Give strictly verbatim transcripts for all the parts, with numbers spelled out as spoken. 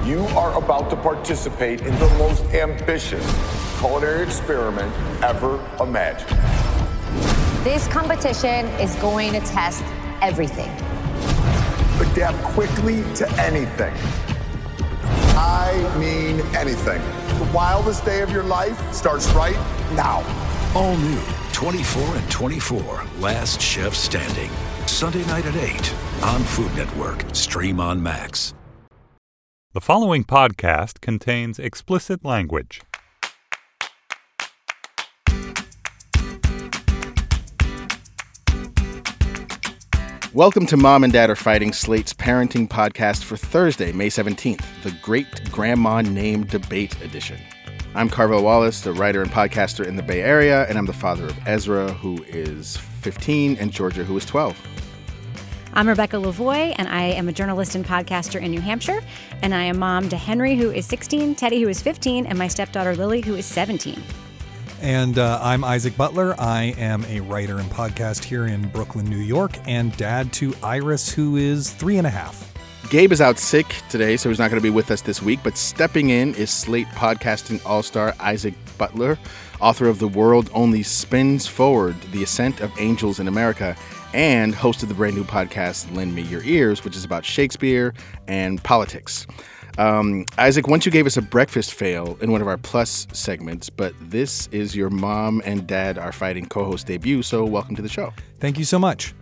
You are about to participate in the most ambitious culinary experiment ever imagined. This competition is going to test everything. Adapt quickly to anything. I mean anything. The wildest day of your life starts right now. All new, twenty-four and twenty-four, Last Chef Standing. Sunday night at eight on Food Network. Stream on Max. The following podcast contains explicit language. Welcome to Mom and Dad Are Fighting, Slate's parenting podcast for Thursday, May seventeenth, the Great Grandma Name Debate Edition. I'm Carvel Wallace, the writer and podcaster in the Bay Area, and I'm the father of Ezra, who is fifteen, and Georgia, who is twelve. I'm Rebecca Lavoie, and I am a journalist and podcaster in New Hampshire, and I am mom to Henry, who is sixteen, Teddy, who is fifteen, and my stepdaughter Lily, who is seventeen. And uh, I'm Isaac Butler. I am a writer and podcast here in Brooklyn, New York, and dad to Iris, who is three and a half. Gabe is out sick today, so he's not going to be with us this week, but stepping in is Slate podcasting all-star Isaac Butler, author of The World Only Spins Forward, The Ascent of Angels in America, and host of the brand new podcast, Lend Me Your Ears, which is about Shakespeare and politics. Um, Isaac, once you gave us a breakfast fail in one of our Plus segments, but this is your Mom and Dad Are Fighting co-host debut, so welcome to the show. Thank you so much.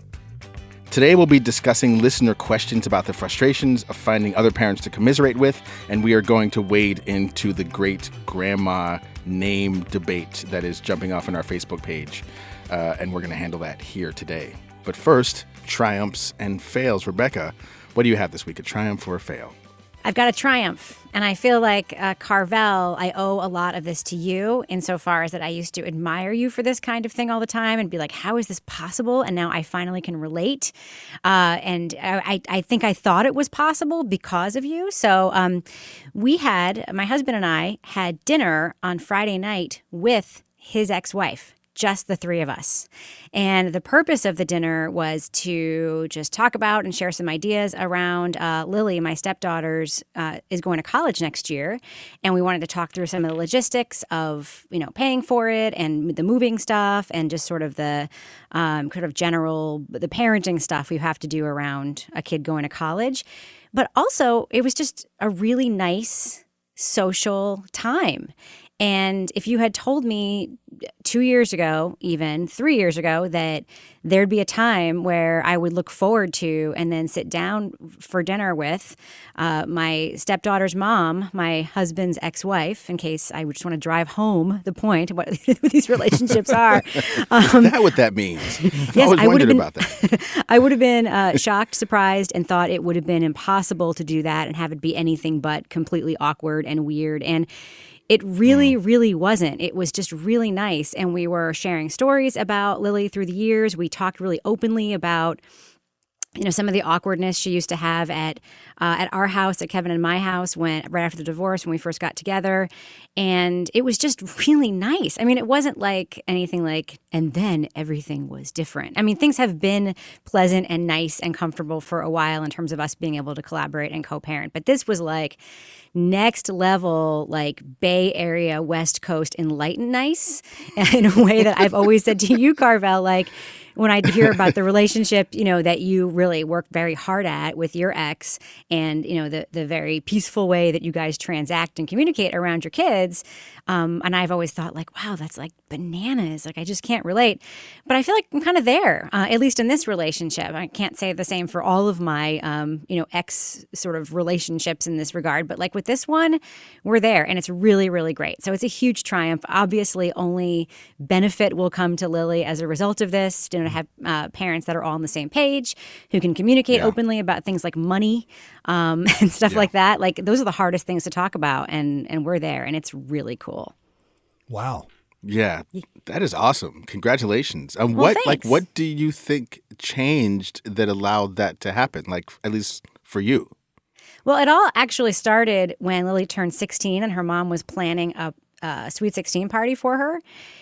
Today we'll be discussing listener questions about the frustrations of finding other parents to commiserate with, and we are going to wade into the great grandma name debate that is jumping off on our Facebook page, uh, and we're going to handle that here today. But first, triumphs and fails. Rebecca, what do you have this week, a triumph or a fail? I've got a triumph, and I feel like, uh, Carvel, I owe a lot of this to you insofar as that I used to admire you for this kind of thing all the time and be like, how is this possible? And now I finally can relate. Uh, and I, I think I thought it was possible because of you. So um, we had, my husband and I had dinner on Friday night with his ex-wife. Just the three of us. And the purpose of the dinner was to just talk about and share some ideas around uh, Lily, my stepdaughter's, uh, is going to college next year. And we wanted to talk through some of the logistics of, you know, paying for it and the moving stuff and just sort of the um, kind of general, the parenting stuff we have to do around a kid going to college. But also, it was just a really nice social time. And if you had told me two years ago, even three years ago, that there'd be a time where I would look forward to and then sit down for dinner with uh, my stepdaughter's mom, my husband's ex-wife, in case I would just want to drive home the point of what these relationships are. Um, Is that what that means? I've yes, always I wondered been, about that. I would have been uh, shocked, surprised, and thought it would have been impossible to do that and have it be anything but completely awkward and weird. And it really, really wasn't. It was just really nice. And we were sharing stories about Lily through the years. We talked really openly about, you know, some of the awkwardness she used to have at uh, at our house, at Kevin and my house, when right after the divorce, when we first got together. And it was just really nice. I mean, it wasn't like anything like, and then everything was different. I mean, things have been pleasant and nice and comfortable for a while in terms of us being able to collaborate and co-parent. But this was like next level, like Bay Area, West Coast enlightened nice in a way that I've always said to you, Carvel, like, when I hear about the relationship, you know, that you really work very hard at with your ex and, you know, the, the very peaceful way that you guys transact and communicate around your kids. Um, and I've always thought like, wow, that's like bananas. Like, I just can't relate. But I feel like I'm kind of there, uh, at least in this relationship. I can't say the same for all of my, um, you know, ex sort of relationships in this regard. But like with this one, we're there. And it's really, really great. So it's a huge triumph. Obviously, only benefit will come to Lily as a result of this. You know, to have uh, parents that are all on the same page, who can communicate Yeah. openly about things like money um, and stuff Yeah. like that. Like, those are the hardest things to talk about. And, and we're there. And it's really cool. Wow. Yeah, that is awesome. Congratulations. And Well, what, like, thanks. what do you think changed that allowed that to happen? Like, at least for you. Well, it all actually started when Lily turned sixteen and her mom was planning a, a Sweet sixteen party for her.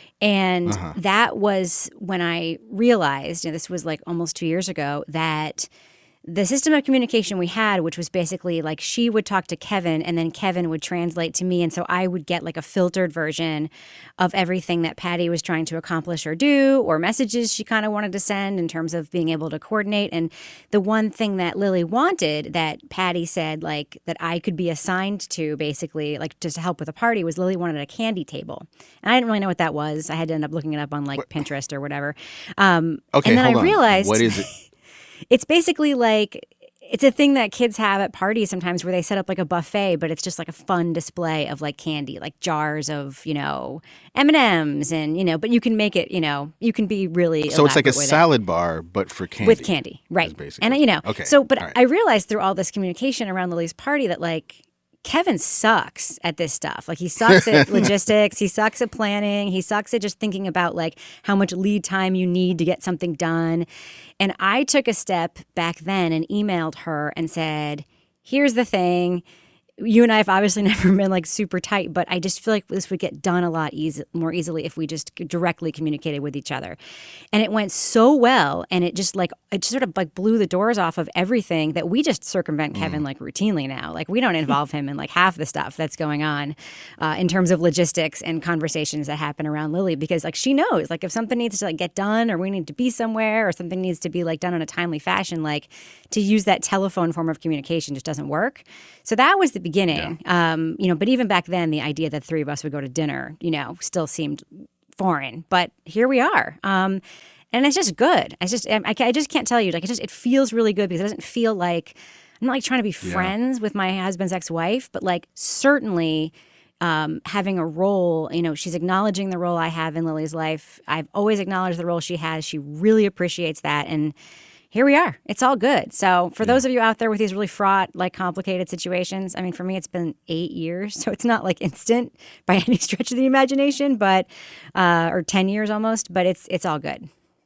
And Uh-huh. that was when I realized, and this was like almost two years ago, that the system of communication we had, which was basically like she would talk to Kevin and then Kevin would translate to me. And so I would get like a filtered version of everything that Patty was trying to accomplish or do, or messages she kind of wanted to send in terms of being able to coordinate. And the one thing that Lily wanted that Patty said like that I could be assigned to basically like just to help with a party was Lily wanted a candy table. And I didn't really know what that was. I had to end up looking it up on like what? Pinterest or whatever. Um, okay, and then hold I on. realized What is it? It's basically like, it's a thing that kids have at parties sometimes where they set up like a buffet, but it's just like a fun display of like candy, like jars of, you know, M and M's and, you know, but you can make it, you know, you can be really So it's like a elaborate with salad it. bar, but for candy. With candy, right. And, you know, okay. so, but All right. I realized through all this communication around Lily's party that like, Kevin sucks at this stuff. Like he sucks at logistics. He sucks at planning. He sucks at just thinking about like how much lead time you need to get something done. And I took a step back then and emailed her and said, here's the thing. You and I have obviously never been like super tight, but I just feel like this would get done a lot easy, more easily if we just directly communicated with each other. And it went so well, and it just like it just sort of like blew the doors off of everything that we just circumvent Kevin mm. like routinely now. Like we don't involve him in like half the stuff that's going on uh, in terms of logistics and conversations that happen around Lily, because like she knows like if something needs to like get done or we need to be somewhere or something needs to be like done in a timely fashion, like to use that telephone form of communication just doesn't work. So that was the beginning, yeah. um, you know, but even back then, the idea that three of us would go to dinner, you know, still seemed foreign. But here we are. Um, and it's just good. It's just, I, I just can't tell you, like, it just, it feels really good because it doesn't feel like, I'm not like trying to be yeah. friends with my husband's ex-wife, but like certainly um, having a role, you know, she's acknowledging the role I have in Lily's life. I've always acknowledged the role she has. She really appreciates that. And here we are. It's all good. So for yeah. those of you out there with these really fraught, like complicated situations, I mean, for me, it's been eight years. So it's not like instant by any stretch of the imagination, but uh, or ten years almost, but it's it's all good.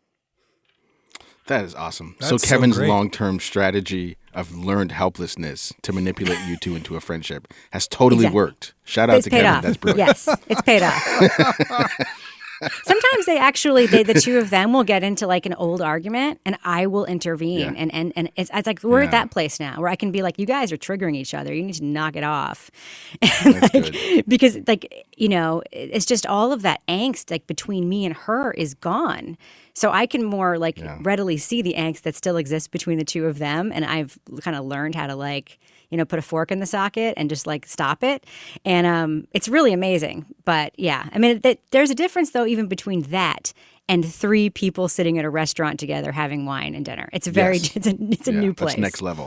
That is awesome. That's so Kevin's so long-term strategy of learned helplessness to manipulate you two into a friendship has totally exactly. worked. Shout out it's to paid Kevin. Off. That's brilliant. Yes, it's paid off. Sometimes they actually, they, the two of them will get into like an old argument and I will intervene. Yeah. And, and, and it's, it's like, we're yeah. at that place now where I can be like, you guys are triggering each other. You need to knock it off. And That's like, good. Because like, you know, it's just all of that angst like between me and her is gone. So I can more like yeah. readily see the angst that still exists between the two of them. And I've kind of learned how to like, you know, put a fork in the socket and just like stop it. And um, it's really amazing. But yeah, I mean, th- there's a difference though, even between that and three people sitting at a restaurant together having wine and dinner. It's very, yes. it's a, it's a yeah, new place. That's next level.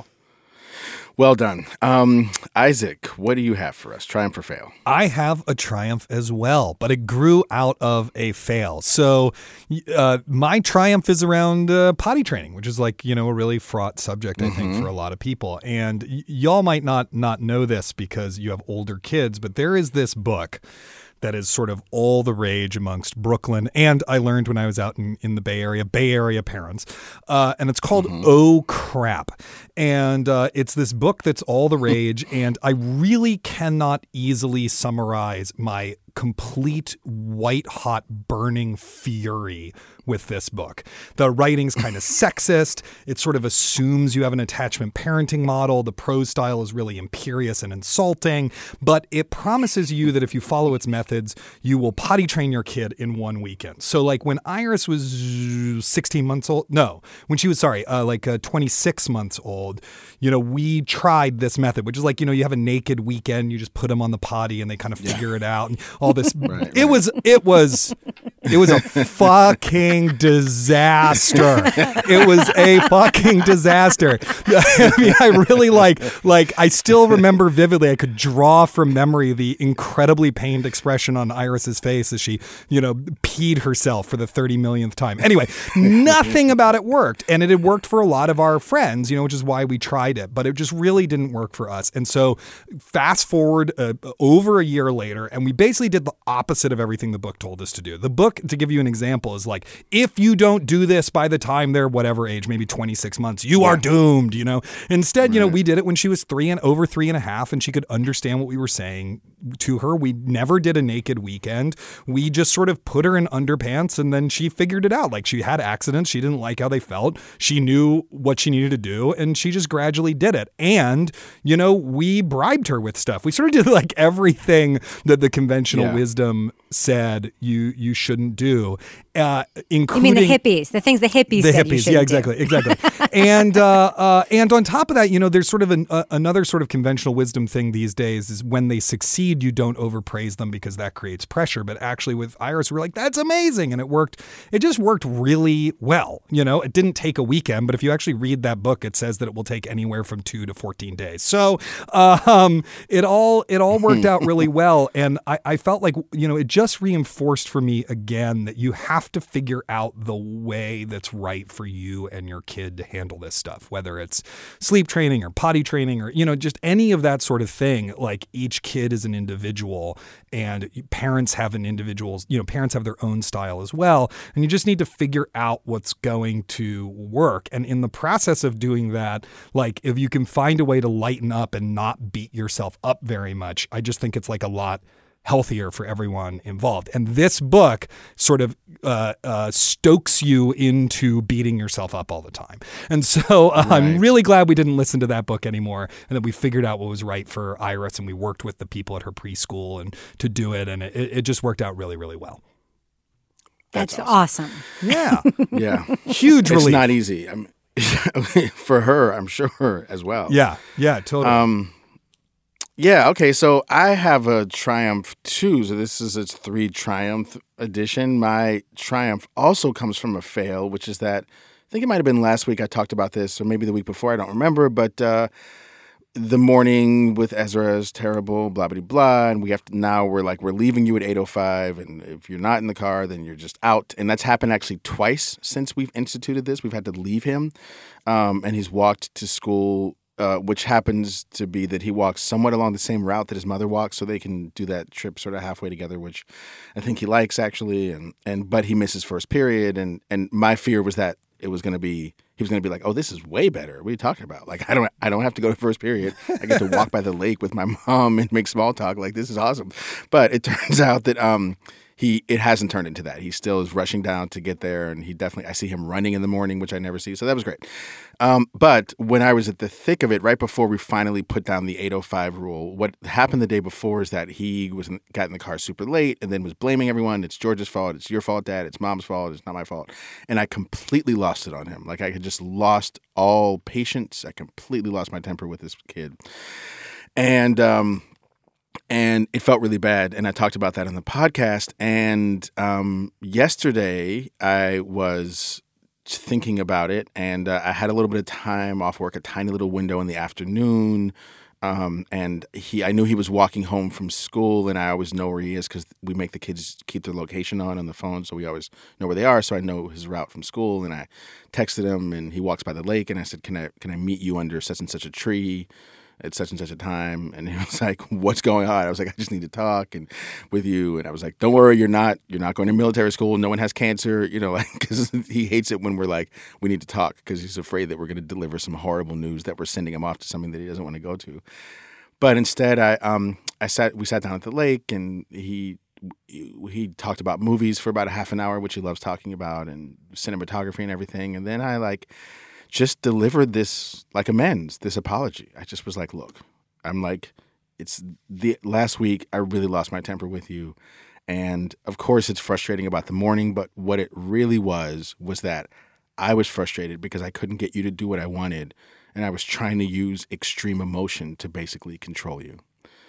Well done. Um, Isaac, what do you have for us? Triumph or fail? I have a triumph as well, but it grew out of a fail. So uh, my triumph is around uh, potty training, which is like, you know, a really fraught subject, I mm-hmm. think, for a lot of people. And y- y'all might not not know this because you have older kids, but there is this book that is sort of all the rage amongst Brooklyn. And I learned when I was out in, in the Bay Area, Bay Area parents. Uh, and it's called mm-hmm. Oh Crap. And uh, it's this book that's all the rage. And I really cannot easily summarize my complete white hot burning fury with this book. The writing's kind of sexist. It sort of assumes you have an attachment parenting model. The prose style is really imperious and insulting, but it promises you that if you follow its methods, you will potty train your kid in one weekend. So like when Iris was sixteen months old, no, when she was, sorry, uh, like uh, twenty-six months old, you know, we tried this method, which is like, you know, you have a naked weekend, you just put them on the potty and they kind of figure yeah. it out and all this. right, it right. was, it was, it was a fucking disaster. It was a fucking disaster. I mean, I really like, like, I still remember vividly, I could draw from memory the incredibly pained expression on Iris's face as she, you know, peed herself for the thirty millionth time. Anyway, nothing about it worked. And it had worked for a lot of our friends, you know, which is why we tried it, but it just really didn't work for us. And so fast forward uh, over a year later, and we basically did did the opposite of everything the book told us to do. The book, to give you an example, is like, if you don't do this by the time they're whatever age, maybe twenty-six months, you yeah. are doomed, you know? Instead, right. you know, we did it when she was three and over three and a half, and she could understand what we were saying to her. We never did a naked weekend. We just sort of put her in underpants, and then she figured it out. Like, she had accidents. She didn't like how they felt. She knew what she needed to do, and she just gradually did it. And, you know, we bribed her with stuff. We sort of did like everything that the conventional yeah. wisdom said you you shouldn't do, uh, including... You mean the hippies, the things the hippies the said hippies, you shouldn't yeah, exactly, do. exactly. and uh, uh, and on top of that, you know, there's sort of an, uh, another sort of conventional wisdom thing these days is when they succeed, you don't overpraise them because that creates pressure. But actually with Iris, we're like, that's amazing. And it worked. It just worked really well. You know, it didn't take a weekend, but if you actually read that book, it says that it will take anywhere from two to fourteen days. So um, it all it all worked out really well. And I, I felt like, you know, it just reinforced for me again that you have to figure out the way that's right for you and your kid to handle this stuff, whether it's sleep training or potty training or, you know, just any of that sort of thing. Like, each kid is an individual, and parents have an individual, you know, parents have their own style as well. And you just need to figure out what's going to work. And in the process of doing that, like, if you can find a way to lighten up and not beat yourself up very much, I just think it's like a lot healthier for everyone involved. And this book sort of uh, uh, stokes you into beating yourself up all the time. And so uh, right. I'm really glad we didn't listen to that book anymore, and that we figured out what was right for Iris, and we worked with the people at her preschool and to do it. And it, it just worked out really, really well. That's, That's awesome. awesome. Yeah. yeah. Huge relief. It's not easy. I'm, for her, I'm sure, as well. Yeah. Yeah, totally. Um, Yeah, okay, so I have a Triumph too. So this is its three Triumph edition. My Triumph also comes from a fail, which is that, I think it might have been last week I talked about this, or maybe the week before, I don't remember, but uh, the morning with Ezra is terrible, blah, blah, blah, and we have to, now we're like, we're leaving you at eight oh five, and if you're not in the car, then you're just out. And that's happened actually twice since we've instituted this. We've had to leave him, um, and he's walked to school, Uh, which happens to be that he walks somewhat along the same route that his mother walks, so they can do that trip sort of halfway together, which I think he likes actually. And, and but he misses first period, and and my fear was that it was going to be he was going to be like, oh, this is way better. What are you talking about? Like, I don't I don't have to go to first period. I get to walk by the lake with my mom and make small talk. Like, this is awesome. But it turns out that um. He it hasn't turned into that. He still is rushing down to get there, and he definitely I see him running in the morning, which I never see. So that was great. Um, but when I was at the thick of it, right before we finally put down the eight oh five rule, what happened the day before is that he was in, got in the car super late and then was blaming everyone. It's George's fault. It's your fault, Dad. It's Mom's fault. It's not my fault. And I completely lost it on him. Like, I had just lost all patience. I completely lost my temper with this kid, and um. And it felt really bad, and I talked about that on the podcast. And um, yesterday, I was thinking about it, and uh, I had a little bit of time off work, a tiny little window in the afternoon. Um, and he, I knew he was walking home from school, and I always know where he is because we make the kids keep their location on on the phone, so we always know where they are. So I know his route from school, and I texted him, and he walks by the lake, and I said, "Can I can I meet you under such and such a tree at such and such a time?" And he was like, "What's going on?" I was like, "I just need to talk and with you." And I was like, "Don't worry, you're not you're not going to military school. No one has cancer," you know, like, because he hates it when we're like, we need to talk, because he's afraid that we're going to deliver some horrible news that we're sending him off to something that he doesn't want to go to. But instead, I um I sat we sat down at the lake, and he he talked about movies for about a half an hour, which he loves talking about, and cinematography and everything. And then I like. just delivered this like amends, this apology. I just was like, look, I'm like, it's the last week I really lost my temper with you. And of course it's frustrating about the morning, but what it really was, was that I was frustrated because I couldn't get you to do what I wanted. And I was trying to use extreme emotion to basically control you.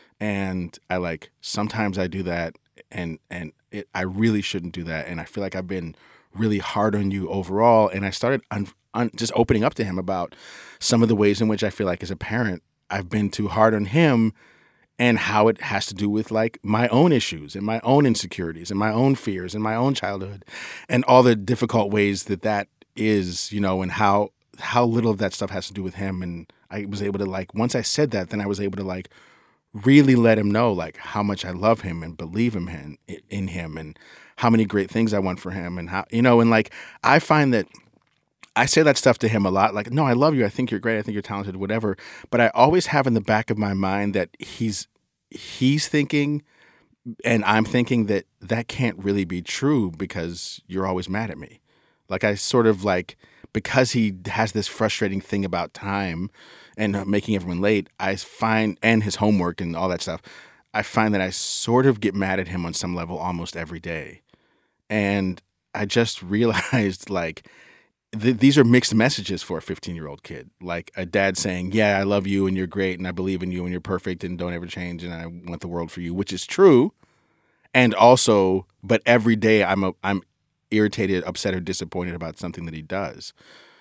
And I like, sometimes I do that, and, and it, I really shouldn't do that. And I feel like I've been really hard on you overall. And I started un- un- just opening up to him about some of the ways in which I feel like as a parent, I've been too hard on him, and how it has to do with like my own issues and my own insecurities and my own fears and my own childhood and all the difficult ways that that is, you know, and how, how little of that stuff has to do with him. And I was able to like, once I said that, then I was able to like really let him know like how much I love him and believe him in, in him and how many great things I want for him and how, you know, and like I find that I say that stuff to him a lot, like, no, I love you. I think you're great. I think you're talented, whatever. But I always have in the back of my mind that he's he's thinking and I'm thinking that that can't really be true because you're always mad at me. Like I sort of like, because he has this frustrating thing about time and making everyone late, I find, and his homework and all that stuff, I find that I sort of get mad at him on some level almost every day. And I just realized like, th- these are mixed messages for a fifteen-year-old kid. Like a dad saying, yeah, I love you and you're great and I believe in you and you're perfect and don't ever change and I want the world for you, which is true. And also, but every day I'm a, I'm irritated, upset, or disappointed about something that he does.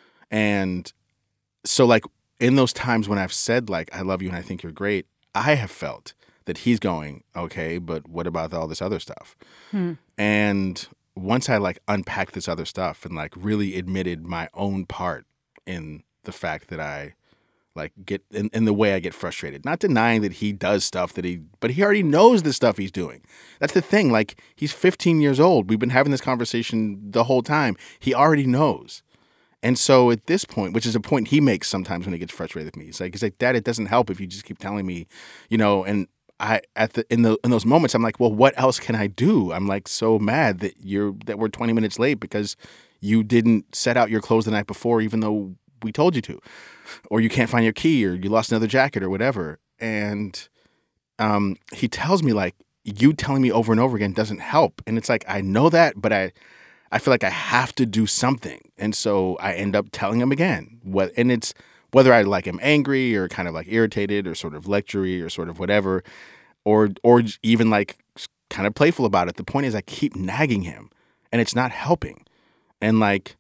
And so like in those times when I've said like, I love you and I think you're great, I have felt that he's going, okay, but what about all this other stuff? Hmm. And once I like unpacked this other stuff and like really admitted my own part in the fact that I like get in, in the way I get frustrated, not denying that he does stuff that he, but he already knows the stuff he's doing. That's the thing. Like he's fifteen years old. We've been having this conversation the whole time. He already knows. And so at this point, which is a point he makes sometimes when he gets frustrated with me, he's like, he's like, Dad, it doesn't help if you just keep telling me, you know, and I at the in the in those moments I'm like, well, what else can I do? I'm like so mad that you're that we're twenty minutes late because you didn't set out your clothes the night before, even though we told you to, or you can't find your key, or you lost another jacket, or whatever. And um, he tells me like, you telling me over and over again doesn't help. And it's like I know that, but I I feel like I have to do something, and so I end up telling him again. What and it's. Whether I like am angry or kind of like irritated or sort of lectury or sort of whatever, or or even like kind of playful about it. The point is I keep nagging him and it's not helping. And like,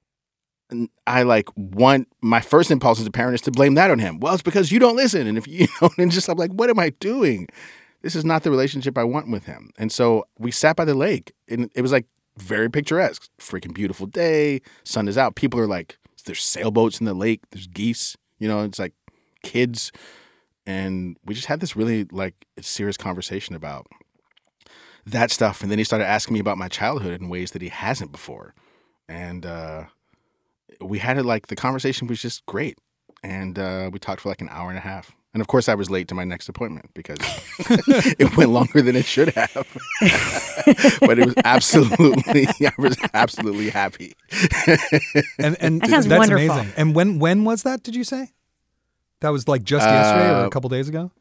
I like want, my first impulse as a parent is to blame that on him. Well, it's because you don't listen. And if you know, and just I'm like, what am I doing? This is not the relationship I want with him. And so we sat by the lake and it was like very picturesque, freaking beautiful day. Sun is out. People are like, there's sailboats in the lake. There's geese. You know, it's like kids. And we just had this really like serious conversation about that stuff. And then he started asking me about my childhood in ways that he hasn't before. And uh, we had it like the conversation was just great. And uh, we talked for like an hour and a half. And of course, I was late to my next appointment because it went longer than it should have. But it was absolutely, I was absolutely happy. and and that sounds that's wonderful. amazing. And when when was that? Did you say that was like just yesterday uh, or a couple days ago?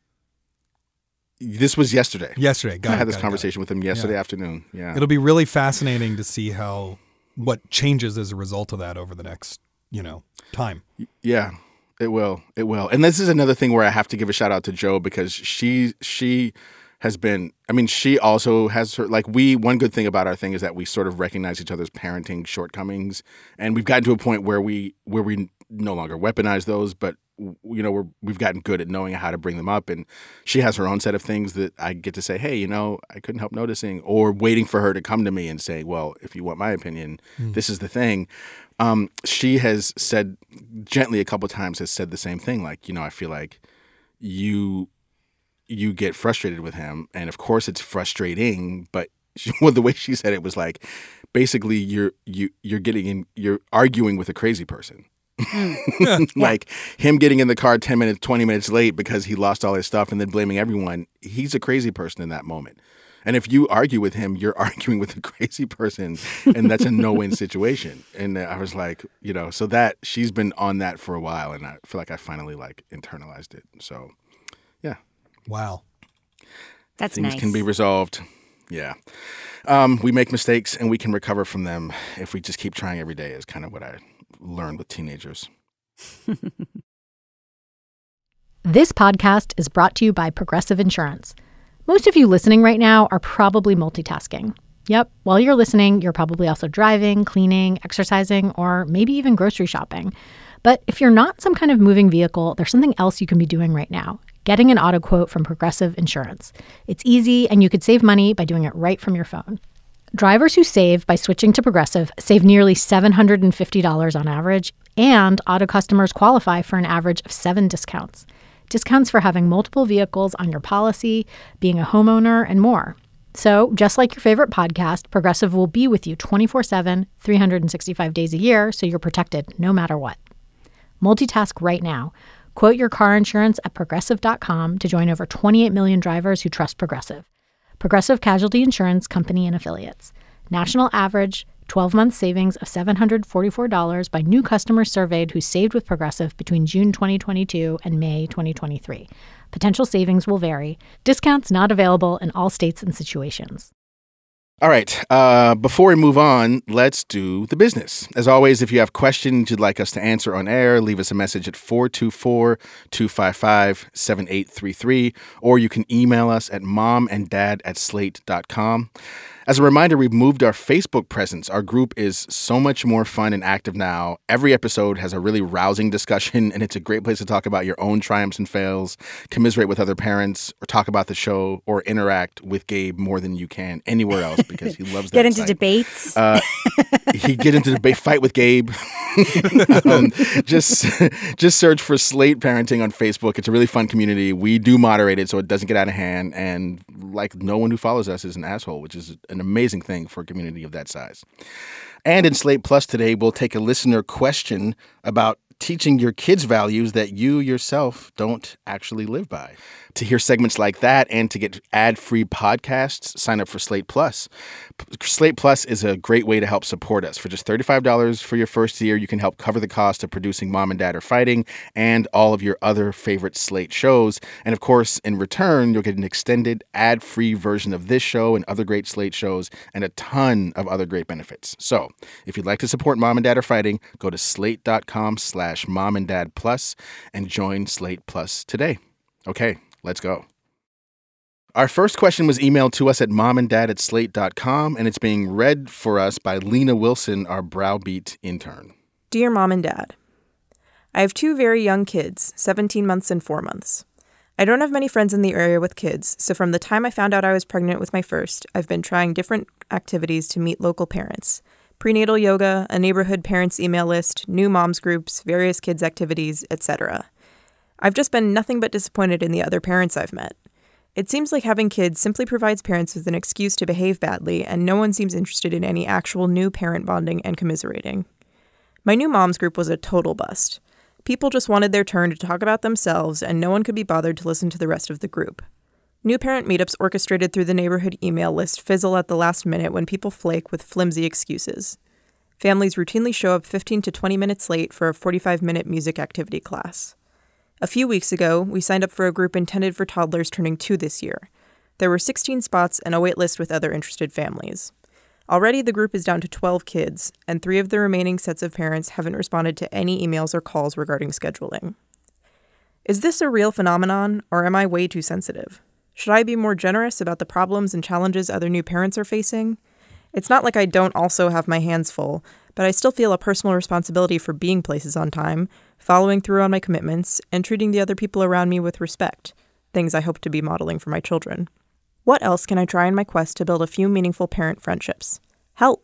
This was yesterday. Yesterday, got I it, had this got conversation it, with him yesterday yeah. afternoon. Yeah, it'll be really fascinating to see how what changes as a result of that over the next you know time. Yeah. It will. It will. And this is another thing where I have to give a shout out to Jo because she she has been, I mean, she also has her, like we, one good thing about our thing is that we sort of recognize each other's parenting shortcomings. And we've gotten to a point where we, where we no longer weaponize those, but you know, we're, we've gotten good at knowing how to bring them up. And she has her own set of things that I get to say, hey, you know, I couldn't help noticing, or waiting for her to come to me and say, well, if you want my opinion, mm. this is the thing. Um, she has said gently a couple of times, has said the same thing. Like, you know, I feel like you, you get frustrated with him. And of course it's frustrating, but she, well, the way she said it was like, basically you're, you, you're getting in, you're arguing with a crazy person. Like him getting in the car ten minutes, twenty minutes late because he lost all his stuff and then blaming everyone. He's a crazy person in that moment. And if you argue with him, you're arguing with a crazy person, and that's a no-win situation. And I was like, you know, so that she's been on that for a while, and I feel like I finally like internalized it. So, yeah. Wow. That's Things nice. can be resolved. Yeah. Um, we make mistakes, and we can recover from them if we just keep trying every day is kind of what I learned with teenagers. This podcast is brought to you by Progressive Insurance. Most of you listening right now are probably multitasking. Yep, while you're listening, you're probably also driving, cleaning, exercising, or maybe even grocery shopping. But if you're not some kind of moving vehicle, there's something else you can be doing right now. Getting an auto quote from Progressive Insurance. It's easy, and you could save money by doing it right from your phone. Drivers who save by switching to Progressive save nearly seven hundred fifty dollars on average, and auto customers qualify for an average of seven discounts. discounts for having multiple vehicles on your policy, being a homeowner, and more. So, just like your favorite podcast, Progressive will be with you twenty-four seven, three hundred sixty-five days a year, so you're protected no matter what. Multitask right now. Quote your car insurance at Progressive dot com to join over twenty-eight million drivers who trust Progressive. Progressive Casualty Insurance Company and Affiliates. National average twelve-month savings of seven hundred forty-four dollars by new customers surveyed who saved with Progressive between June twenty twenty-two and May twenty twenty-three. Potential savings will vary. Discounts not available in all states and situations. All right. Uh, before we move on, let's do the business. As always, if you have questions you'd like us to answer on air, leave us a message at four two four, two five five, seven eight three three, or you can email us at momanddad at slate dot com. As a reminder, we've moved our Facebook presence. Our group is so much more fun and active now. Every episode has a really rousing discussion, and it's a great place to talk about your own triumphs and fails, commiserate with other parents, or talk about the show, or interact with Gabe more than you can anywhere else because he loves that Get into site. debates. Uh, he get into debate, fight with Gabe. um, just, just search for Slate Parenting on Facebook. It's a really fun community. We do moderate it so it doesn't get out of hand, and like no one who follows us is an asshole, which is an amazing thing for a community of that size. And in Slate Plus today, we'll take a listener question about teaching your kids values that you yourself don't actually live by. To hear segments like that and to get ad-free podcasts, sign up for Slate Plus. Slate Plus is a great way to help support us. For just thirty-five dollars for your first year, you can help cover the cost of producing Mom and Dad Are Fighting and all of your other favorite Slate shows. And of course, in return, you'll get an extended ad-free version of this show and other great Slate shows and a ton of other great benefits. So if you'd like to support Mom and Dad Are Fighting, go to slate.com slash mom and dad plus and join Slate Plus today. Okay. Let's go. Our first question was emailed to us at momanddad at slate dot com, and it's being read for us by Lena Wilson, our Browbeat intern. Dear Mom and Dad, I have two very young kids, seventeen months and four months. I don't have many friends in the area with kids, so from the time I found out I was pregnant with my first, I've been trying different activities to meet local parents. Prenatal yoga, a neighborhood parents email list, new moms groups, various kids activities, et cetera. I've just been nothing but disappointed in the other parents I've met. It seems like having kids simply provides parents with an excuse to behave badly, and no one seems interested in any actual new parent bonding and commiserating. My new moms group was a total bust. People just wanted their turn to talk about themselves, and no one could be bothered to listen to the rest of the group. New parent meetups orchestrated through the neighborhood email list fizzle at the last minute when people flake with flimsy excuses. Families routinely show up fifteen to twenty minutes late for a forty-five minute music activity class. A few weeks ago, we signed up for a group intended for toddlers turning two this year. There were sixteen spots and a wait list with other interested families. Already, the group is down to twelve kids, and three of the remaining sets of parents haven't responded to any emails or calls regarding scheduling. Is this a real phenomenon, or am I way too sensitive? Should I be more generous about the problems and challenges other new parents are facing? It's not like I don't also have my hands full, but I still feel a personal responsibility for being places on time, following through on my commitments, and treating the other people around me with respect, things I hope to be modeling for my children. What else can I try in my quest to build a few meaningful parent friendships? Help!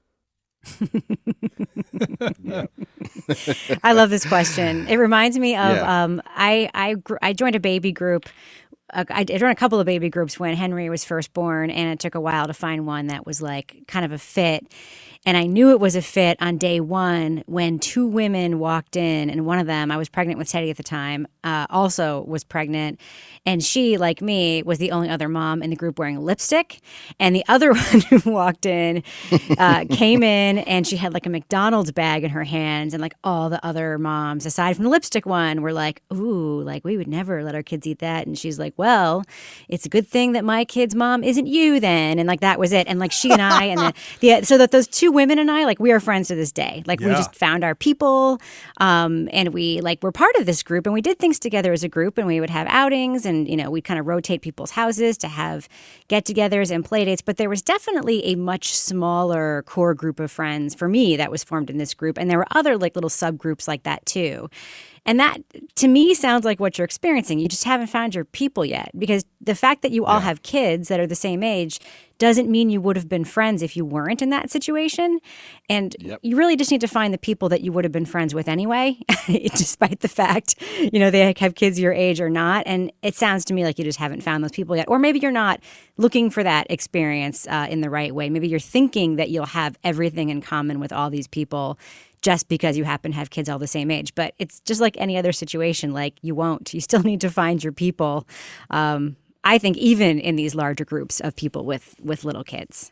I love this question. It reminds me of Yeah. um, I I gr- I joined a baby group. Uh, I joined a couple of baby groups when Henry was first born, and it took a while to find one that was like kind of a fit. And I knew it was a fit on day one when two women walked in, and one of them, I was pregnant with Teddy at the time, uh, also was pregnant. And she, like me, was the only other mom in the group wearing lipstick. And the other one who walked in uh, came in, and she had like a McDonald's bag in her hands. And like all the other moms, aside from the lipstick one, were like, ooh, like we would never let our kids eat that. And she's like, well, it's a good thing that my kid's mom isn't you then. And like that was it. And like she and I, and the, the so that those two women and I, like we are friends to this day. Like we Yeah. just found our people, um, and we like were part of this group, and we did things together as a group, and we would have outings, and you know we'd kind of rotate people's houses to have get-togethers and play dates. But there was definitely a much smaller core group of friends for me that was formed in this group, and there were other like little subgroups like that too. And that, to me, sounds like what you're experiencing. You just haven't found your people yet. Because the fact that you all Yeah. have kids that are the same age doesn't mean you would have been friends if you weren't in that situation. And Yep. you really just need to find the people that you would have been friends with anyway, despite the fact, you know, they have kids your age or not. And it sounds to me like you just haven't found those people yet. Or maybe you're not looking for that experience uh, in the right way. Maybe you're thinking that you'll have everything in common with all these people just because you happen to have kids all the same age. But it's just like any other situation. Like, you won't. You still need to find your people. Um, I think even in these larger groups of people with with little kids.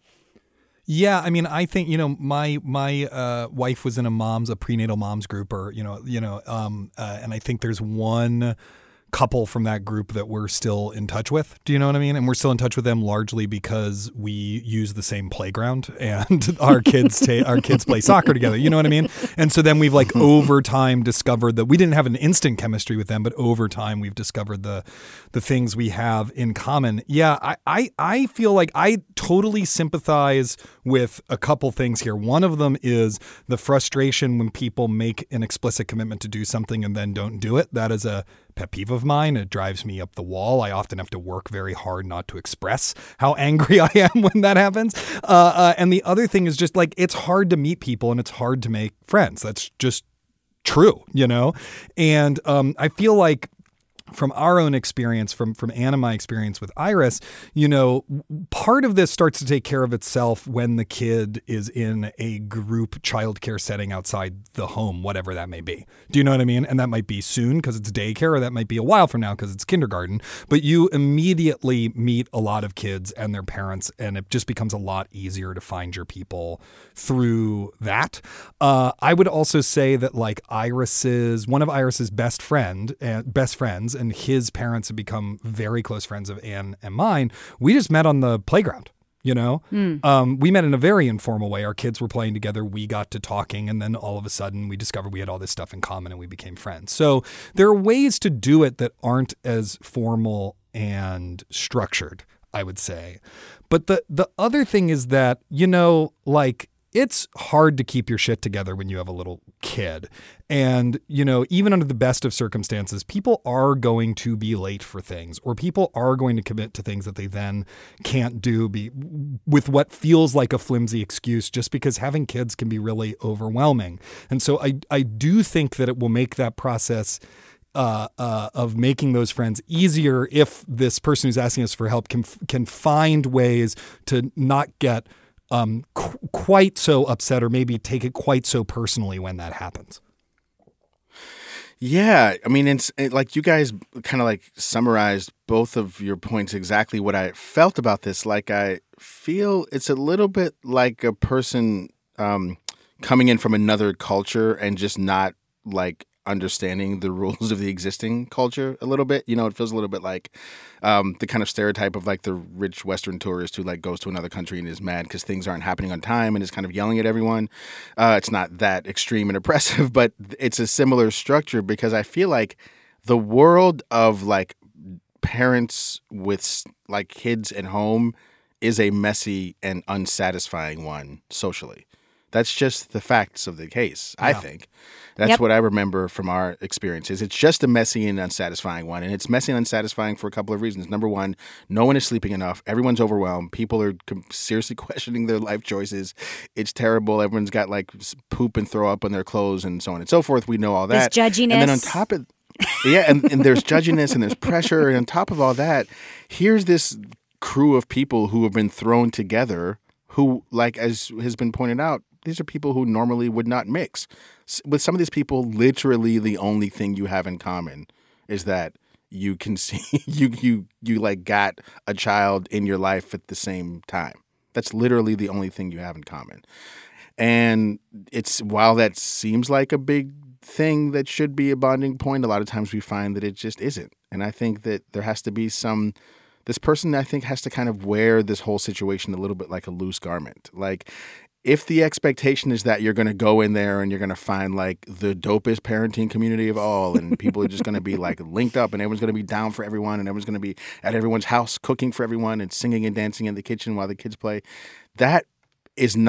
Yeah, I mean, I think, you know, my my uh, wife was in a mom's, a prenatal moms group, or you know, you know, um, uh, and I think there's one couple from that group that we're still in touch with. Do you know what I mean? And we're still in touch with them largely because we use the same playground, and our kids ta- our kids play soccer together. You know what I mean? And so then we've like over time discovered that we didn't have an instant chemistry with them, but over time we've discovered the the things we have in common. Yeah, I I, I feel like I totally sympathize with a couple things here. One of them is the frustration when people make an explicit commitment to do something and then don't do it. That is a pet peeve of mine. It drives me up the wall. I often have to work very hard not to express how angry I am when that happens. Uh, uh, and the other thing is just like, it's hard to meet people and it's hard to make friends. That's just true, you know? And um, I feel like from our own experience, from from Anne and my experience with Iris, you know, part of this starts to take care of itself when the kid is in a group childcare setting outside the home, whatever that may be. Do you know what I mean? And that might be soon because it's daycare, or that might be a while from now because it's kindergarten. But you immediately meet a lot of kids and their parents, and it just becomes a lot easier to find your people through that. Uh, I would also say that like Iris's, one of Iris's best friend, uh, best friends, and his parents have become very close friends of Anne and mine. We just met on the playground, you know? Mm. Um, we met in a very informal way. Our kids were playing together. We got to talking, and then all of a sudden we discovered we had all this stuff in common and we became friends. So there are ways to do it that aren't as formal and structured, I would say. But the, the other thing is that, you know, like, it's hard to keep your shit together when you have a little kid. And, you know, even under the best of circumstances, people are going to be late for things, or people are going to commit to things that they then can't do be, with what feels like a flimsy excuse, just because having kids can be really overwhelming. And so I, I do think that it will make that process Uh, uh, of making those friends easier if this person who's asking us for help can can find ways to not get um, qu- quite so upset, or maybe take it quite so personally when that happens. Yeah, I mean, it's it, like you guys kind of like summarized both of your points exactly what I felt about this. Like, I feel it's a little bit like a person um, coming in from another culture and just not like understanding the rules of the existing culture a little bit. You know, it feels a little bit like um, the kind of stereotype of like the rich Western tourist who like goes to another country and is mad because things aren't happening on time and is kind of yelling at everyone. Uh, it's not that extreme and oppressive, but it's a similar structure, because I feel like the world of like parents with like kids at home is a messy and unsatisfying one socially. That's just the facts of the case, yeah. I think. That's yep. what I remember from our experiences. It's just a messy and unsatisfying one. And it's messy and unsatisfying for a couple of reasons. Number one, no one is sleeping enough. Everyone's overwhelmed. People are seriously questioning their life choices. It's terrible. Everyone's got like poop and throw up on their clothes and so on and so forth. We know all that. There's judginess. And then on top of yeah, and, and there's judginess and there's pressure. And on top of all that, here's this crew of people who have been thrown together who, like as has been pointed out, these are people who normally would not mix. With some of these people, literally the only thing you have in common is that you can see you you you like got a child in your life at the same time. That's literally the only thing you have in common. And it's while that seems like a big thing that should be a bonding point, a lot of times we find that it just isn't. And I think that there has to be some this person I think has to kind of wear this whole situation a little bit like a loose garment. Like, if the expectation is that you're going to go in there and you're going to find like the dopest parenting community of all, and people are just going to be like linked up and everyone's going to be down for everyone and everyone's going to be at everyone's house cooking for everyone and singing and dancing in the kitchen while the kids play, that is not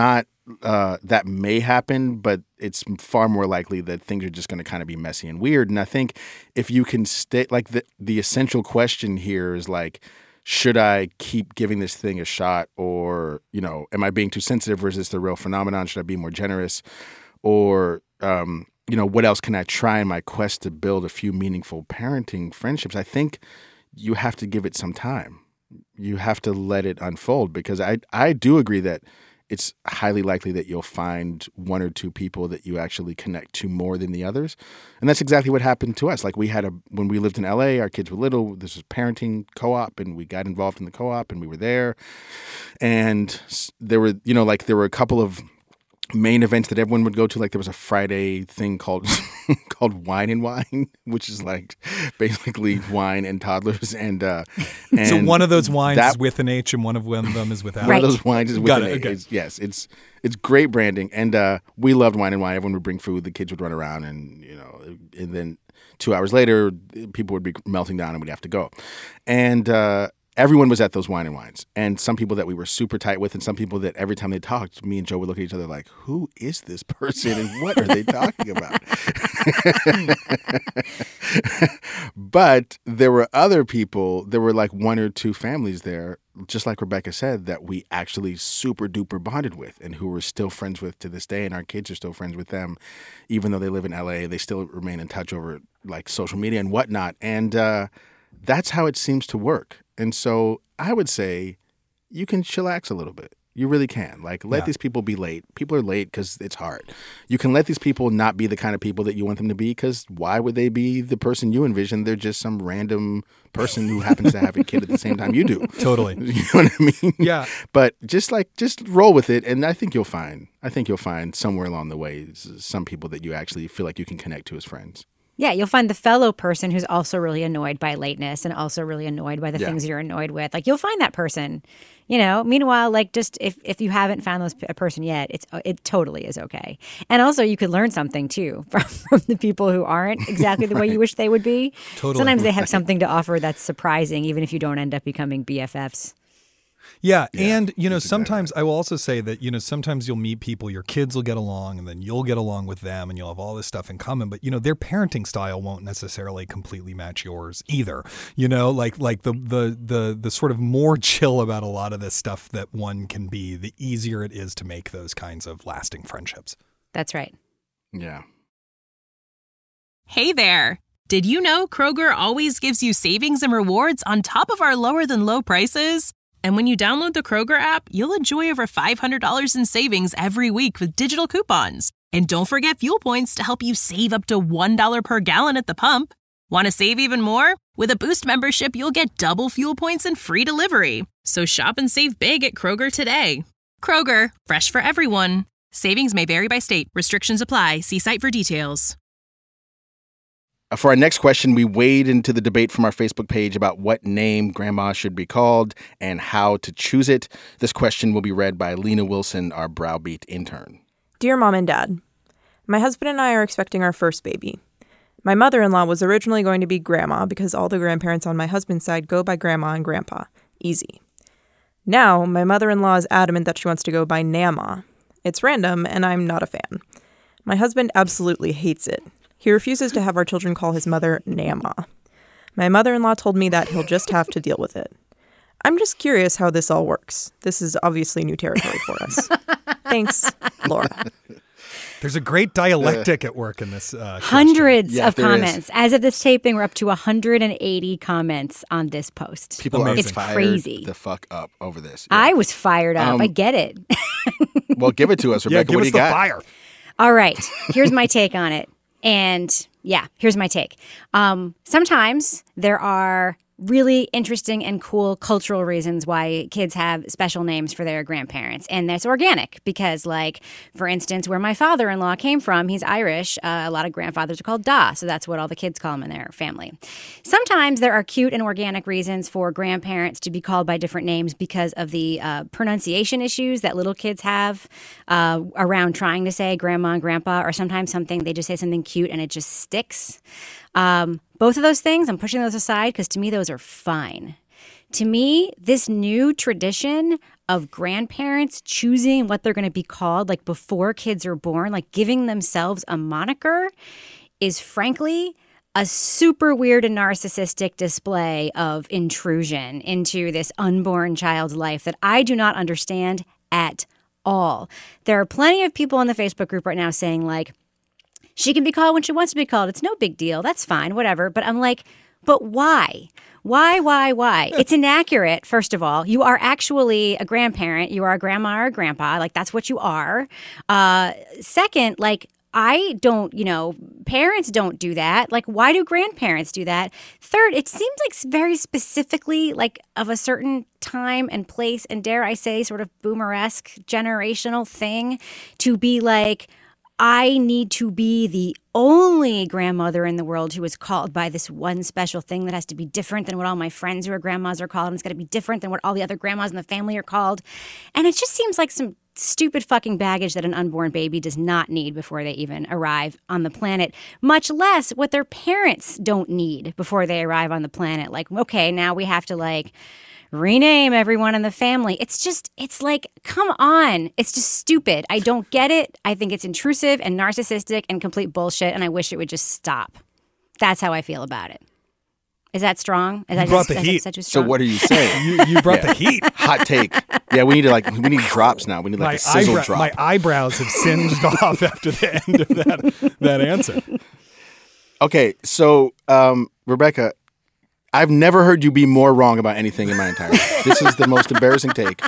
uh, that may happen, but it's far more likely that things are just going to kind of be messy and weird. And I think if you can stay, like the the essential question here is like, should I keep giving this thing a shot, or you know, am I being too sensitive, or is this the real phenomenon? Should I be more generous, or um, you know, what else can I try in my quest to build a few meaningful parenting friendships? I think you have to give it some time. You have to let it unfold, because I I do agree that it's highly likely that you'll find one or two people that you actually connect to more than the others. And that's exactly what happened to us. Like we had a, when we lived in L A, our kids were little, this was parenting co-op, and we got involved in the co-op and we were there. And there were, you know, like there were a couple of main events that everyone would go to. Like there was a Friday thing called called Wine and Wine, which is like basically wine and toddlers. And, uh, and so one of those wines that, is with an H and one of them is without. One Right. of those wines is with Got an it, H. okay. It's, yes, it's it's great branding. And uh, we loved Wine and Wine. Everyone would bring food. The kids would run around, and you know, and then two hours later, people would be melting down and we'd have to go. And uh, everyone was at those Wine and Wines, and some people that we were super tight with, and some people that every time they talked, me and Joe would look at each other like, who is this person and what are they talking about? But there were other people, there were like one or two families there, just like Rebecca said, that we actually super duper bonded with and who we're still friends with to this day. And our kids are still friends with them. Even though they live in L A, they still remain in touch over like social media and whatnot. And uh, that's how it seems to work. And so I would say you can chillax a little bit. You really can. Like, let Yeah. these people be late. People are late because it's hard. You can let these people not be the kind of people that you want them to be, because why would they be the person you envision? They're just some random person who happens to have a kid at the same time you do. Totally. You know what I mean? Yeah. But just like, just roll with it. And I think you'll find, I think you'll find somewhere along the way some people that you actually feel like you can connect to as friends. Yeah, you'll find the fellow person who's also really annoyed by lateness and also really annoyed by the Yeah. things you're annoyed with. Like, you'll find that person, you know. Meanwhile, like, just if, if you haven't found those a person yet, it's it totally is okay. And also, you could learn something too from, from the people who aren't exactly the way you wish they would be. Totally. Sometimes they have something to offer that's surprising, even if you don't end up becoming B F Fs. Yeah, Yeah, and you know, that's exactly sometimes I will also say that you know, sometimes you'll meet people, your kids will get along, and then you'll get along with them, and you'll have all this stuff in common. But you know, their parenting style won't necessarily completely match yours either. You know, like like the the the the sort of more chill about a lot of this stuff that one can be, the easier it is to make those kinds of lasting friendships. That's right. Yeah. Hey there. Did you know Kroger always gives you savings and rewards on top of our lower than low prices? And when you download the Kroger app, you'll enjoy over five hundred dollars in savings every week with digital coupons. And don't forget fuel points to help you save up to one dollar per gallon at the pump. Want to save even more? With a Boost membership, you'll get double fuel points and free delivery. So shop and save big at Kroger today. Kroger, fresh for everyone. Savings may vary by state. Restrictions apply. See site for details. For our next question, we wade into the debate from our Facebook page about what name grandma should be called and how to choose it. This question will be read by Lena Wilson, our Browbeat intern. Dear Mom and Dad, my husband and I are expecting our first baby. My mother-in-law was originally going to be Grandma because all the grandparents on my husband's side go by Grandma and Grandpa. Easy. Now, my mother-in-law is adamant that she wants to go by Nana. It's random, and I'm not a fan. My husband absolutely hates it. He refuses to have our children call his mother Nama. My mother-in-law told me that he'll just have to deal with it. I'm just curious how this all works. This is obviously new territory for us. Thanks, Laura. There's a great dialectic at work in this. Uh, Hundreds Yeah, of there is. comments. As of this taping, we're up to one hundred eighty comments on this post. People Amazing. are It's fired crazy. the fuck up over this. I was fired up. Um, I get it. Well, give it to us, Yeah, Rebecca. give what us do you the got? fire. All right. Here's my take on it. And yeah, here's my take. Um, sometimes there are really interesting and cool cultural reasons why kids have special names for their grandparents. And that's organic because, like, for instance, where my father-in-law came from, he's Irish. Uh, a lot of grandfathers are called Da, so that's what all the kids call him in their family. Sometimes there are cute and organic reasons for grandparents to be called by different names because of the uh, pronunciation issues that little kids have uh, around trying to say grandma and grandpa, or sometimes something they just say something cute and it just sticks. Um, both of those things, I'm pushing those aside because to me those are fine. to me, this new tradition of grandparents choosing what they're going to be called, like before kids are born, like giving themselves a moniker, is frankly a super weird and narcissistic display of intrusion into this unborn child's life that I do not understand at all. There are plenty of people in the Facebook group right now saying, like, she can be called when she wants to be called. It's no big deal. That's fine, whatever. But I'm like, but why? Why, why, why? It's inaccurate, first of all. You are actually a grandparent. You are a grandma or a grandpa. Like, that's what you are. Uh, second, like, I don't, you know, parents don't do that. Like, why do grandparents do that? Third, it seems like very specifically like of a certain time and place and, dare I say, sort of boomer-esque generational thing to be like, I need to be the only grandmother in the world who is called by this one special thing that has to be different than what all my friends who are grandmas are called. And it's got to be different than what all the other grandmas in the family are called. And it just seems like some stupid fucking baggage that an unborn baby does not need before they even arrive on the planet, much less what their parents don't need before they arrive on the planet. Like, okay, now we have to like rename everyone in the family. It's just, it's like, come on. It's just stupid. I don't get it. I think it's intrusive and narcissistic and complete bullshit, and I wish it would just stop. That's how I feel about it. Is that strong? Is You that brought just, the is heat. that So what are you saying? You, you brought Yeah. the heat. Hot take. Yeah, we need to like we need drops now. We need like My, a sizzle eyebrow- drop. my eyebrows have singed off after the end of that, that answer. Okay, so um, Rebecca, I've never heard you be more wrong about anything in my entire life. This is the most embarrassing take.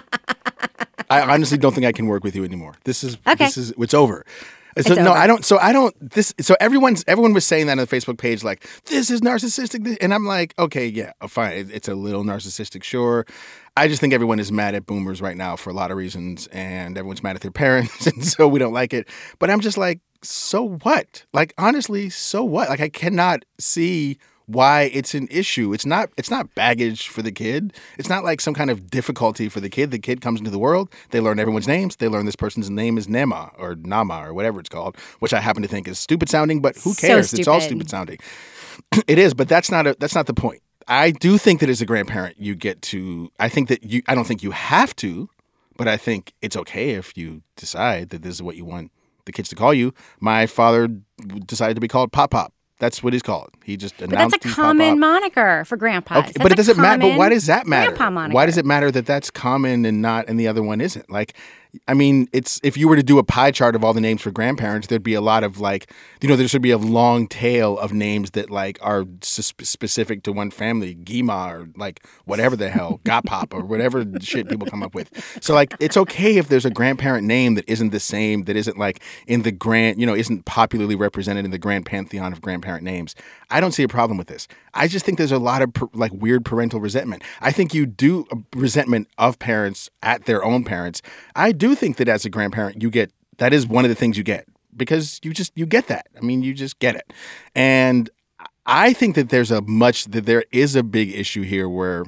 I honestly don't think I can work with you anymore. This is Okay. this is it's over. So, It's no, over. I don't. So I don't. This. So everyone's everyone was saying that on the Facebook page, like this is narcissistic, and I'm like, okay, yeah, fine. It, it's a little narcissistic, sure. I just think everyone is mad at boomers right now for a lot of reasons, and everyone's mad at their parents, and so we don't like it. But I'm just like, so what? Like honestly, so what? Like I cannot see why it's an issue. It's not it's not baggage for the kid. It's not like some kind of difficulty for the kid. The kid comes into the world, they learn everyone's names. They learn this person's name is Nema or Nama or whatever it's called, which I happen to think is stupid sounding, but who So cares? It's all stupid. stupid sounding. It is, but that's not a that's not the point. I do think that as a grandparent you get to I think that you I don't think you have to, but I think it's okay if you decide that this is what you want the kids to call you. My father decided to be called Pop Pop. That's what he's called. He just But announced that's a he's common Pop Pop. moniker for grandpas. Okay, That's but it a doesn't matter. But why common does that matter? grandpa moniker. Why does it matter that that's common and not, and the other one isn't? Like, I mean, it's if you were to do a pie chart of all the names for grandparents, there'd be a lot of like, you know, there should be a long tail of names that like are s- specific to one family, Gima or like whatever the hell, Gapop or whatever shit people come up with. So like, it's okay if there's a grandparent name that isn't the same, that isn't like in the grand, you know, isn't popularly represented in the grand pantheon of grandparent names. I don't see a problem with this. I just think there's a lot of per, like weird parental resentment. I think you do a resentment of parents at their own parents. I do think that as a grandparent, you get that is one of the things you get because you just you get that. I mean, you just get it. And I think that there's a much that there is a big issue here where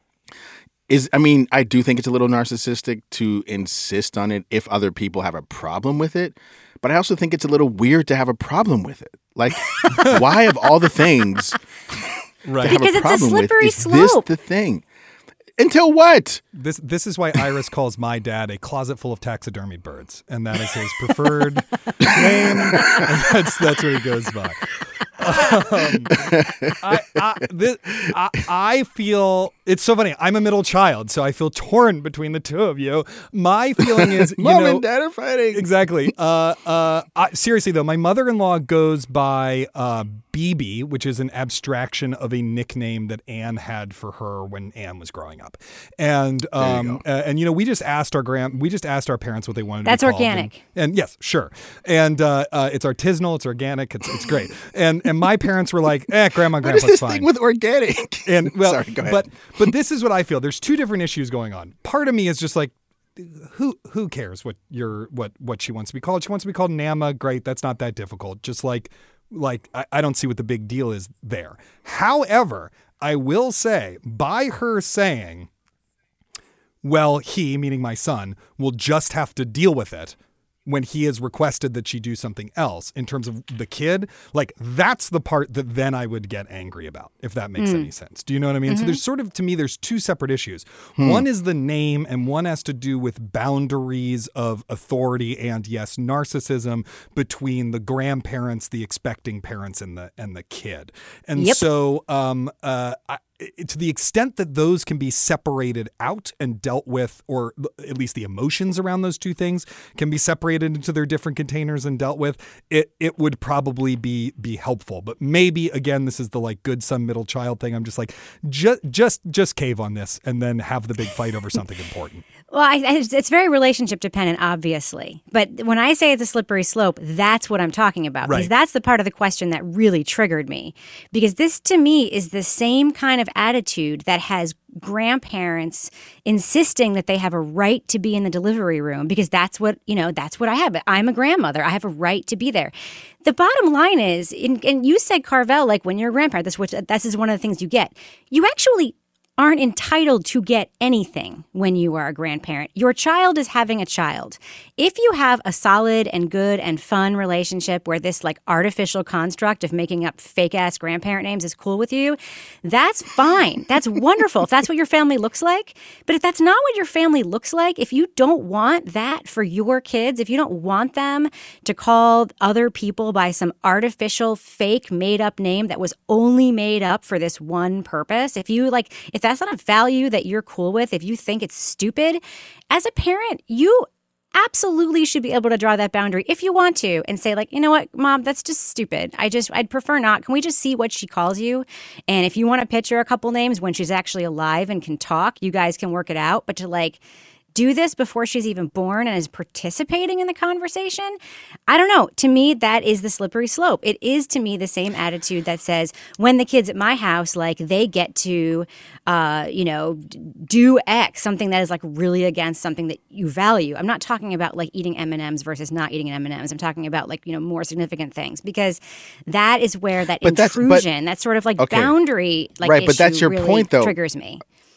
is I mean, I do think it's a little narcissistic to insist on it if other people have a problem with it. But I also think it's a little weird to have a problem with it. Like, why of all the things Right. to have Because a it's a problem slippery with, is this slope. the thing? Until what? This this is why Iris calls my dad a closet full of taxidermy birds, and that is his preferred name. And that's that's what he goes by. Um, I I, this, I I feel it's so funny. I'm a middle child, so I feel torn between the two of you. My feeling is, you Mom know, and Dad are fighting. Exactly. Uh, uh, I, seriously though, my mother-in-law goes by uh, B B, which is an abstraction of a nickname that Anne had for her when Anne was growing up. And um, uh, and you know, we just asked our grand, we just asked our parents what they wanted. That's to be called. organic. And, and yes, sure. And uh, uh, it's artisanal. It's organic. It's it's great. And and my parents were like, eh, grandma, What is grandpa's this fine. thing with organic? And well, Sorry, go ahead. but but this is what I feel. There's two different issues going on. Part of me is just like, who who cares what your what what she wants to be called? She wants to be called Nama. Great, that's not that difficult. Just like like I, I don't see what the big deal is there. However, I will say by her saying, well, he, meaning my son, will just have to deal with it. when he has requested that she do something else in terms of the kid, like that's the part that then I would get angry about, if that makes mm. any sense. Do you know what I mean? Mm-hmm. So there's sort of, to me, there's two separate issues. Hmm. One is the name and one has to do with boundaries of authority and, yes, narcissism between the grandparents, the expecting parents, and the and the kid. And yep. so um, uh, I, to the extent that those can be separated out and dealt with, or at least the emotions around those two things can be separated into their different containers and dealt with, it it would probably be be helpful. But maybe, again, this is the like good son, middle child thing. I'm just like, just just just cave on this and then have the big fight over something important. Well, I, I, it's very relationship dependent, obviously. But when I say it's a slippery slope, that's what I'm talking about. Right. Because that's the part of the question that really triggered me. Because this, to me, is the same kind of attitude that has grandparents insisting that they have a right to be in the delivery room because that's what, you know, that's what I have. I'm a grandmother. I have a right to be there. The bottom line is, and you said, Carvel, like when you're a grandparent, this, which, this is one of the things you get. You actually aren't entitled to get anything when you are a grandparent. Your child is having a child. If you have a solid and good and fun relationship where this like artificial construct of making up fake ass grandparent names is cool with you, that's fine. That's wonderful. If that's what your family looks like. But if that's not what your family looks like, if you don't want that for your kids, if you don't want them to call other people by some artificial fake made up name that was only made up for this one purpose, if you like, if that's not a value that you're cool with, if you think it's stupid, as a parent, you absolutely should be able to draw that boundary if you want to and say like, you know what, Mom, that's just stupid. I just, I'd prefer not. Can we just see what she calls you? And if you want to pitch her a couple names when she's actually alive and can talk, you guys can work it out. But to like do this before she's even born and is participating in the conversation, I don't know. To me, that is the slippery slope. It is, to me, the same attitude that says when the kids at my house, like, they get to, uh, you know, do X, something that is, like, really against something that you value. I'm not talking about, like, eating M and M's versus not eating M and M's. I'm talking about, like, you know, more significant things because that is where that but intrusion, that sort of, like, okay. boundary, like, right, issue but that's your really point, though. triggers me.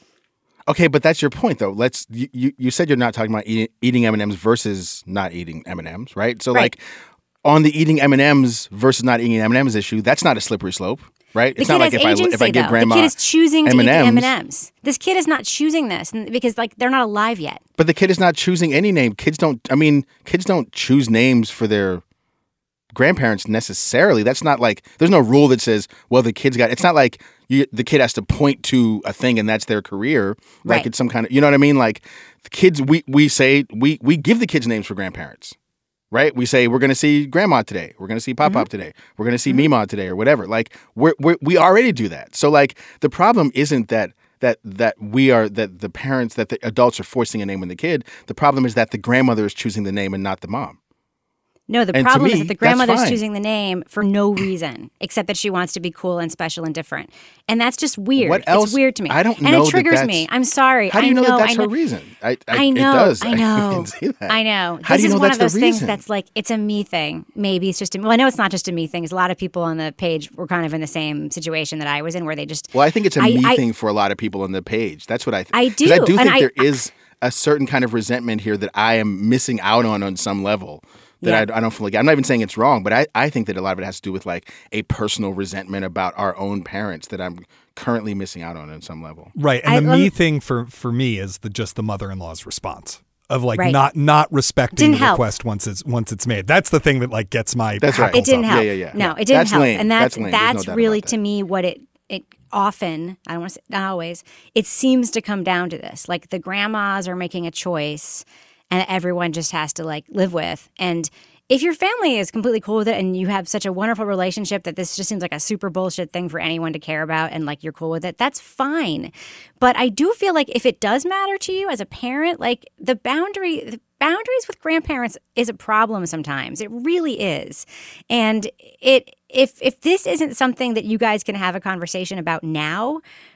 Okay, but that's your point, though. Let's you, you, you said you're not talking about eating, eating M and M's versus not eating M and M's, right? So, right. like, on the eating M and M's versus not eating M and M's issue, that's not a slippery slope, right? The it's kid not like has if agency, I if I give though. grandma the kid is choosing to M and M's, eat the M and M's. This kid is not choosing this because, like, they're not alive yet. But the kid is not choosing any name. Kids don't. I mean, kids don't choose names for their grandparents necessarily. That's not like there's no rule that says, well, the kid's got. It's not like you, the kid has to point to a thing and that's their career. Like right. it's some kind of, you know what I mean? Like the kids, we we say we we give the kids names for grandparents, right? We say we're going to see grandma today, we're going to see pop pop mm-hmm. today, we're going to see mm-hmm. Mima today, or whatever. Like we're, we're we already do that. So like the problem isn't that. That that we are that the parents that the adults are forcing a name on the kid. The problem is that the grandmother is choosing the name and not the mom. No, the and problem me, is that the grandmother's choosing the name for no reason, except that she wants to be cool and special and different. And that's just weird. What else? It's weird to me. I don't and know. And it triggers that me. I'm sorry. How do you I know, know that that's I know, her reason? I, I, I know. It does. I know. I can see that. I know. How this do you know is one that's of those the things reason? that's like, it's a me thing. Maybe it's just a, well, I know it's not just a me thing. Because a lot of people on the page were kind of in the same situation that I was in where they just. Well, I think it's a I, me I, thing for a lot of people on the page. That's what I think. I do. I do think and there I, is a certain kind of resentment here that I am missing out on on some level. That yeah. I, I don't feel like I'm not even saying it's wrong, but I, I think that a lot of it has to do with like a personal resentment about our own parents that I'm currently missing out on on some level. Right, and I, the um, me thing for for me is the just the mother-in-law's response of like right. not not respecting didn't the help. request once it's once it's made. That's the thing that like gets my. That's right. It didn't up. help. Yeah, yeah, yeah. No, it didn't that's help, lame. and that's that's, that's, no really that. to me what it it often. I don't want to say not always. It seems to come down to this: like the grandmas are making a choice, and everyone just has to like live with and. If your family is completely cool with it and you have such a wonderful relationship that this just seems like a super bullshit thing for anyone to care about and like you're cool with it, that's fine. But I do feel like if it does matter to you as a parent, like the boundary, the boundaries with grandparents is a problem sometimes. It really is. And it if if this isn't something that you guys can have a conversation about now,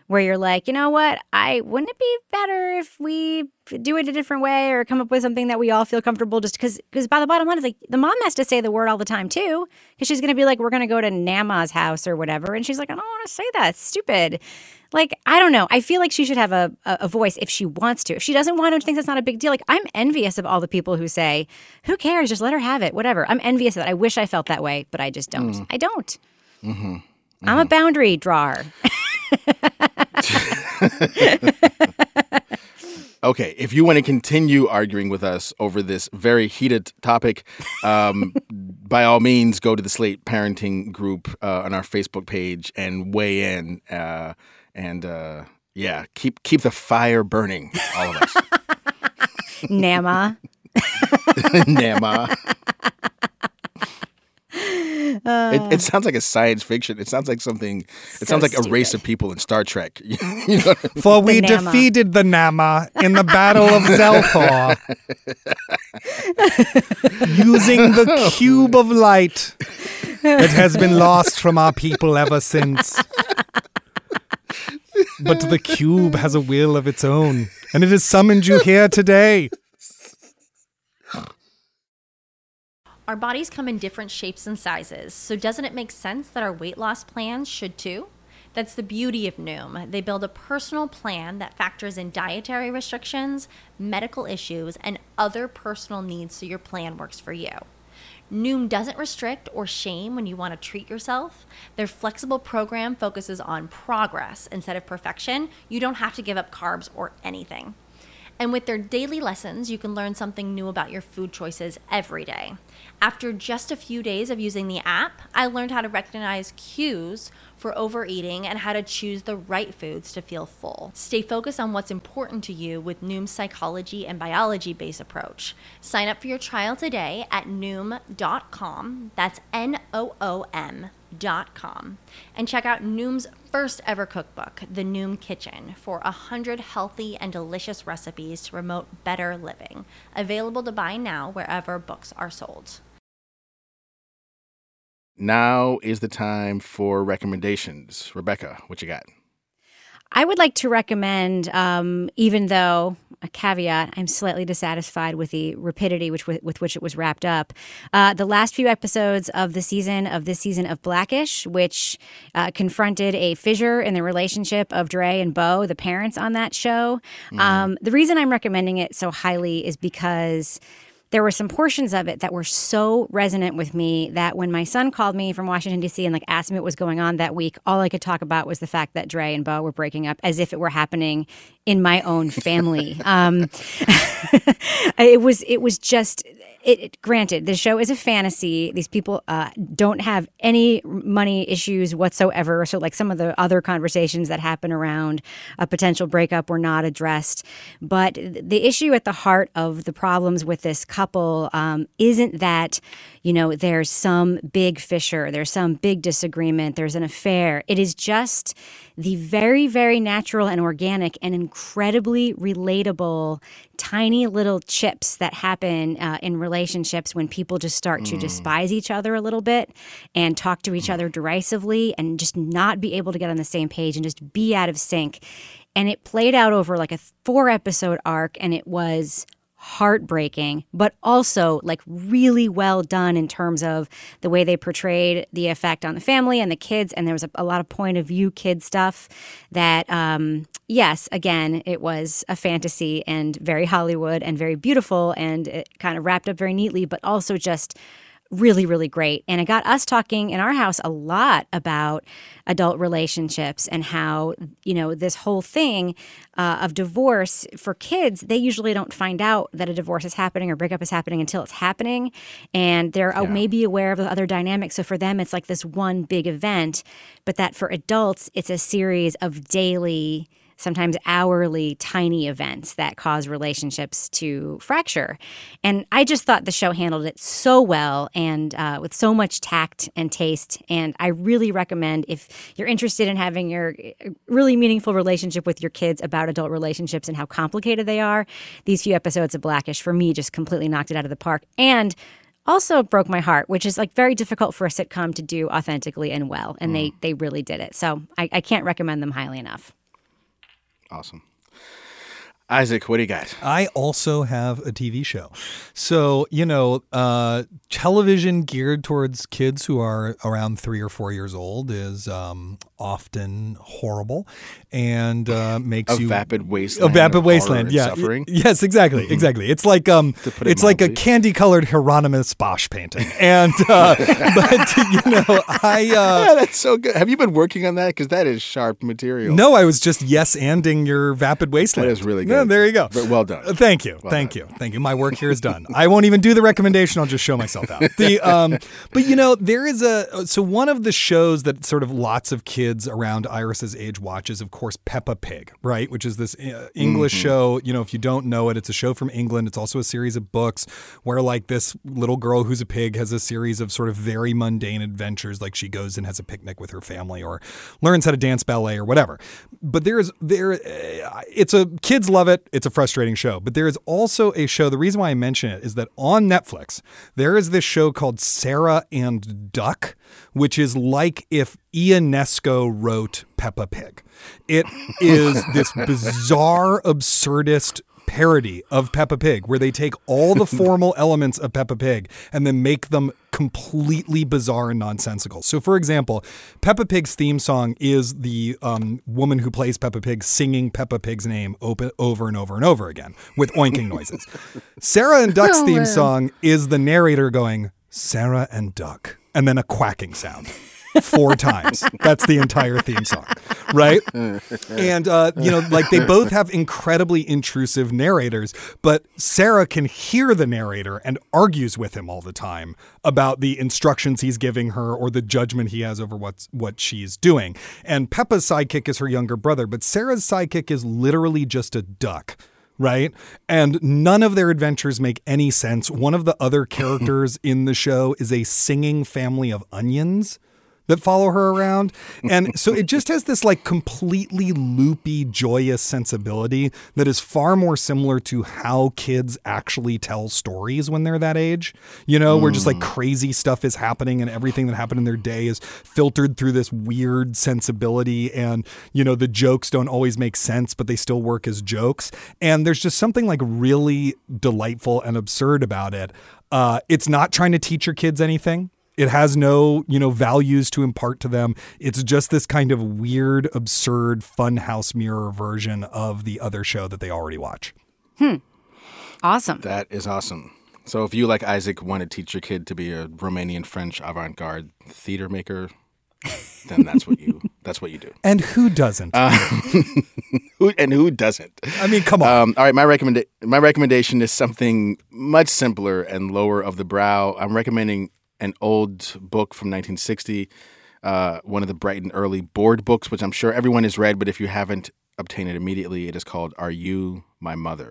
where you're like, you know what, I wouldn't it be better if we do it a different way or come up with something that we all feel comfortable just because because by the bottom line is like the mom has to say the word all the time too, because she's going to be like, we're going to go to Nama's house or whatever. And she's like, I don't want to say that. It's stupid. Like, I don't know. I feel like she should have a, a, a voice if she wants to. If she doesn't want to, think that's not a big deal. Like, I'm envious of all the people who say, who cares? Just let her have it. Whatever. I'm envious of that. I wish I felt that way, but I just don't. Mm. I don't. Mm-hmm. Mm-hmm. I'm a boundary drawer. Okay, if you want to continue arguing with us over this very heated topic, um, by all means, go to the Slate Parenting group uh, on our Facebook page and weigh in. Uh, and uh, yeah, keep keep the fire burning, all of us. Nama. Nama. Uh, it, it sounds like a science fiction. It sounds like something. It so sounds like stupid. A race of people in Star Trek. You know? For we defeated the Nama in the Battle of Zelthor using the cube of light that has been lost from our people ever since. But the cube has a will of its own, and it has summoned you here today. Our bodies come in different shapes and sizes, so doesn't it make sense that our weight loss plans should too? That's the beauty of Noom. They build a personal plan that factors in dietary restrictions, medical issues, and other personal needs so your plan works for you. Noom doesn't restrict or shame when you want to treat yourself. Their flexible program focuses on progress instead of perfection. You don't have to give up carbs or anything. And with their daily lessons, you can learn something new about your food choices every day. After just a few days of using the app, I learned how to recognize cues for overeating and how to choose the right foods to feel full. Stay focused on what's important to you with Noom's psychology and biology-based approach. Sign up for your trial today at noom dot com. That's N O O M dot com. And check out Noom's first ever cookbook, The Noom Kitchen, for one hundred healthy and delicious recipes to promote better living. Available to buy now wherever books are sold. Now is the time for recommendations. Rebecca, what you got? I would like to recommend, um, even though, a caveat, I'm slightly dissatisfied with the rapidity which with which it was wrapped up, uh, the last few episodes of the season of this season of Blackish, which uh, confronted a fissure in the relationship of Dre and Bo, the parents on that show. Mm. Um, the reason I'm recommending it so highly is because there were some portions of it that were so resonant with me that when my son called me from Washington, D C and like asked me what was going on that week, all I could talk about was the fact that Dre and Bo were breaking up as if it were happening in my own family. um, it was it was just, it, it, granted, the show is a fantasy. These people uh, don't have any money issues whatsoever. So like some of the other conversations that happen around a potential breakup were not addressed. But the issue at the heart of the problems with this couple um, isn't that, you know, there's some big fissure, there's some big disagreement, there's an affair. It is just the very, very natural and organic and incredibly relatable tiny little chips that happen uh, in relationships when people just start to mm. despise each other a little bit and talk to each other derisively and just not be able to get on the same page and just be out of sync. And it played out over like a four episode arc, and it was heartbreaking, but also like really well done in terms of the way they portrayed the effect on the family and the kids. And there was a, a lot of point of view kid stuff that, um, yes, again, it was a fantasy and very Hollywood and very beautiful, and it kind of wrapped up very neatly, but also just really, really great. And it got us talking in our house a lot about adult relationships and how, you know, this whole thing uh, of divorce for kids, they usually don't find out that a divorce is happening or breakup is happening until it's happening. And they're yeah. maybe aware of the other dynamics. So for them, it's like this one big event, but that for adults, it's a series of daily, sometimes hourly, tiny events that cause relationships to fracture. And I just thought the show handled it so well and uh, with so much tact and taste. And I really recommend, if you're interested in having your really meaningful relationship with your kids about adult relationships and how complicated they are, these few episodes of Blackish, for me, just completely knocked it out of the park. And also broke my heart, which is like very difficult for a sitcom to do authentically and well. And mm. they they really did it. So I, I can't recommend them highly enough. Awesome. Isaac, what do you got? I also have a T V show. So, you know, uh, television geared towards kids who are around three or four years old is um, often horrible and uh, makes a you vapid wasteland. A vapid wasteland, yeah. Suffering. Yes, exactly, mm-hmm. exactly. It's like um, it it's like a candy-colored Hieronymus Bosch painting, and uh, but you know, I uh, yeah, that's so good. Have you been working on that? Because that is sharp material. No, I was just yes-anding your vapid wasteland. That is really good. Yeah, there you go. But well done. Uh, thank you, well thank done. you, thank you. My work here is done. I won't even do the recommendation. I'll just show myself out. The um, but you know, there is a so one of the shows that sort of lots of kids around Iris's age watch is, of course, Peppa Pig, right? Which is this uh, English mm-hmm. show. You know, if you don't know it, it's a show from England. It's also a series of books where, like, this little girl who's a pig has a series of sort of very mundane adventures, like she goes and has a picnic with her family or learns how to dance ballet or whatever. But there is there, uh, it's a kids love it. It's a frustrating show. But there is also a show. The reason why I mention it is that on Netflix there is this show called Sarah and Duck, which is like if Ionesco wrote Peppa Pig. It is this bizarre, absurdist parody of Peppa Pig where they take all the formal elements of Peppa Pig and then make them completely bizarre and nonsensical. So, for example, Peppa Pig's theme song is the um, woman who plays Peppa Pig singing Peppa Pig's name op- over and over and over again with oinking noises. Sarah and Duck's theme song is the narrator going, Sarah and Duck, and then a quacking sound. Four times. That's the entire theme song, right? And, uh, you know, like they both have incredibly intrusive narrators, but Sarah can hear the narrator and argues with him all the time about the instructions he's giving her or the judgment he has over what's what she's doing. And Peppa's sidekick is her younger brother, but Sarah's sidekick is literally just a duck. Right? And none of their adventures make any sense. One of the other characters in the show is a singing family of onions that follow her around. And so it just has this like completely loopy, joyous sensibility that is far more similar to how kids actually tell stories when they're that age, you know, mm. where just like crazy stuff is happening and everything that happened in their day is filtered through this weird sensibility. And, you know, the jokes don't always make sense, but they still work as jokes. And there's just something like really delightful and absurd about it. Uh, it's not trying to teach your kids anything. It has no, you know, values to impart to them. It's just this kind of weird, absurd, funhouse mirror version of the other show that they already watch. Hmm. Awesome. That is awesome. So if you, like Isaac, want to teach your kid to be a Romanian French avant-garde theater maker, then that's what you that's what you do. And who doesn't? Uh, who, and who doesn't? I mean, come on. Um, all right, my recommenda- my recommendation is something much simpler and lower of the brow. I'm recommending an old book from nineteen sixty, uh, one of the Brighton early board books, which I'm sure everyone has read, but if you haven't, obtain it immediately. It is called Are You My Mother?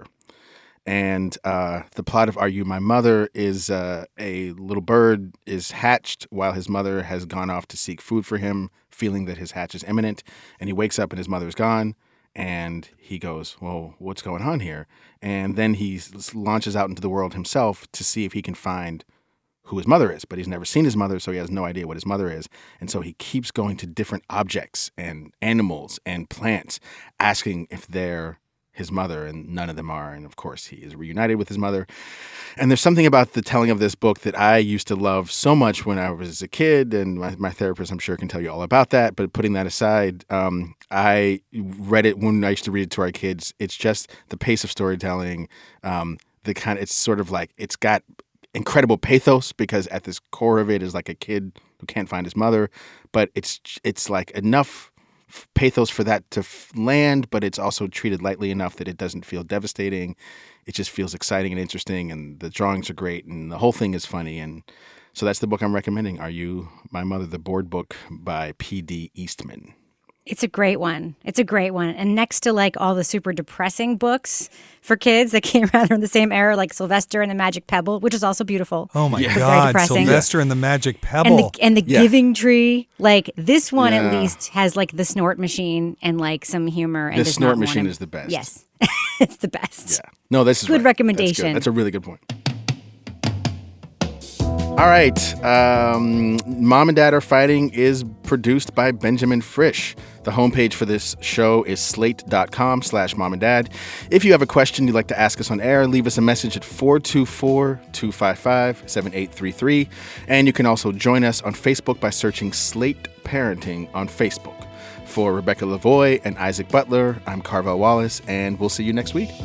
And uh, the plot of Are You My Mother is uh, a little bird is hatched while his mother has gone off to seek food for him, feeling that his hatch is imminent. And he wakes up and his mother's gone. And he goes, well, what's going on here? And then he launches out into the world himself to see if he can find who his mother is, but he's never seen his mother, so he has no idea what his mother is. And so he keeps going to different objects and animals and plants, asking if they're his mother, and none of them are. And of course, he is reunited with his mother. And there's something about the telling of this book that I used to love so much when I was a kid, and my, my therapist, I'm sure, can tell you all about that. But putting that aside, um, I read it when I used to read it to our kids. It's just the pace of storytelling, um, the kind of, it's sort of like, it's got incredible pathos because at this core of it is like a kid who can't find his mother, but it's it's like enough pathos for that to f- land, but it's also treated lightly enough that it doesn't feel devastating. It just feels exciting and interesting, and the drawings are great, and the whole thing is funny. And so that's the book I'm recommending, Are You My Mother? The Board Book by P D Eastman. It's a great one. It's a great one. And next to like all the super depressing books for kids that came around in the same era, like Sylvester and the Magic Pebble, which is also beautiful. Oh my yeah. God, Sylvester and the Magic Pebble. And the, and the yeah. Giving Tree. Like this one yeah. at least has like the snort machine and like some humor. And the does snort not machine want to, is the best. Yes. It's the best. Yeah. No, this is good right. recommendation. That's, good. That's a really good point. All right. Um, Mom and Dad Are Fighting is produced by Benjamin Frisch. The homepage for this show is slate.com slash mom and dad. If you have a question you'd like to ask us on air, leave us a message at four two four, two five five, seven eight three three. And you can also join us on Facebook by searching Slate Parenting on Facebook. For Rebecca Lavoie and Isaac Butler, I'm Carvel Wallace, and we'll see you next week.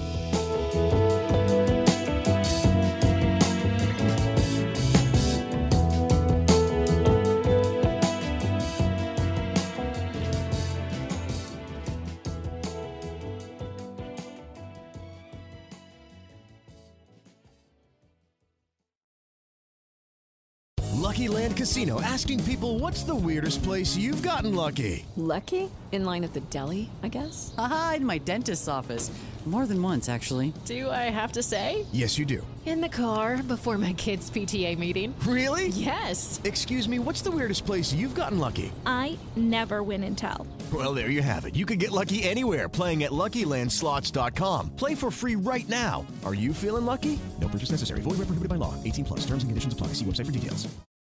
Lucky Land Casino, asking people, what's the weirdest place you've gotten lucky? Lucky? In line at the deli, I guess? Aha, in my dentist's office. More than once, actually. Do I have to say? Yes, you do. In the car before my kids' P T A meeting. Really? Yes. Excuse me, what's the weirdest place you've gotten lucky? I never win and tell. Well, there you have it. You can get lucky anywhere, playing at Lucky Land Slots dot com. Play for free right now. Are you feeling lucky? No purchase necessary. Void where prohibited by law. eighteen plus. Terms and conditions apply. See website for details.